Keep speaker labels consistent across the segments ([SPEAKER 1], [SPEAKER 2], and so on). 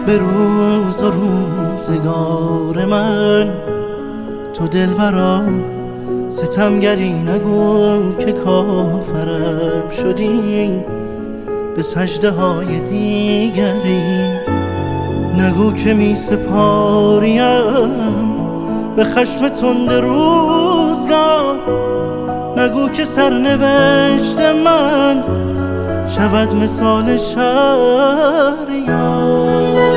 [SPEAKER 1] به روز و روزگار من تو دلبرا ستمگری نگو که کافرم شدی، به سجده های دیگری نگو که می سپاریم به خشم تند روزگار، نگو که سرنوشت من شود مثال شهریار.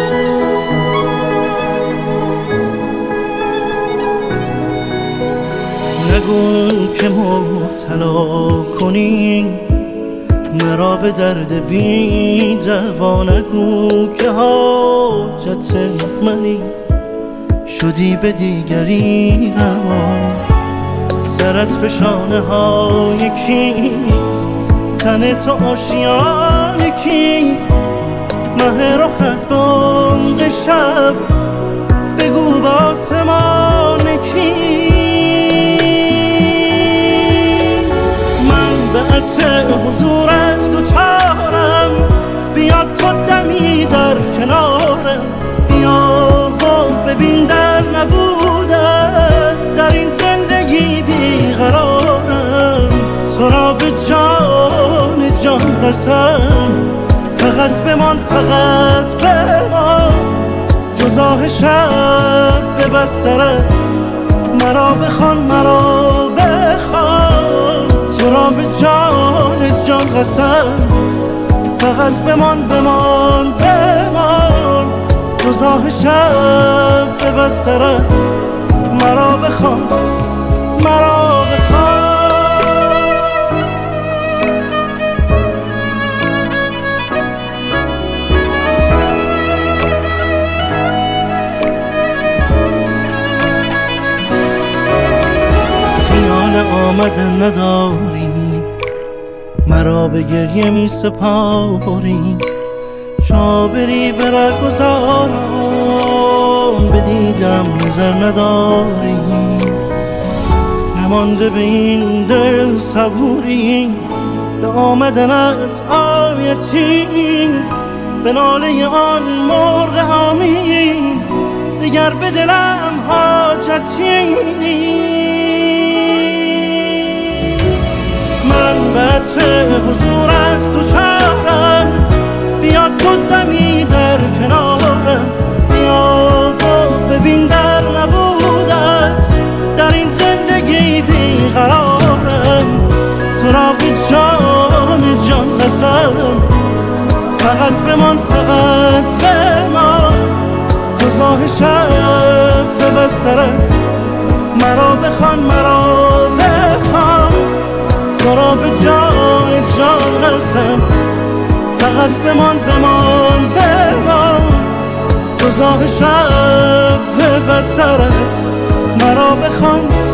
[SPEAKER 1] نگو که مبتلا کنی مرا به درد بی دوا، نگو که حاجت منی شدی به دیگری روا. سرت به شانه های کیست؟ تن تو آشیان کیست؟ مه رخت بند شب بگو به آسمان کیست؟ من به عطر حضورت دوچارم، بیا تو دمی در کنارم، بیا و ببین در نبودن در این زندگی بیقرارم. تو را به جان قسم فقط بمان، فقط بمان، جز آه شب به بسترت مرا بخوان، مرا بخوان. تو را به جان قسم فقط بمان، بمان، بمان، جز آه شب به بسترت مرا بخوان، مرا بخوان. آمدن نداری مرا به گریه می سپاری، چا بری بر گذارم بدیدم نظر نداری. نمانده به این دل صبوری به آمدنت آیتی نیست، به ناله آن مرغ حامی دیگر به دلم حاجتی نیست. من به عطر حضورت دوچارم، بیا تو دمی در کنارم، بیا و ببین در نبودت در این زندگی بیقرارم. تو را به جان قسم فقط بمان، فقط بمان، جز آه شب به بسترت مرا بخوان، مرا بخوان. تو را به جان قسم فقط بمان، بمان، بمان، جز آه شب به بسترت مرا بخوان.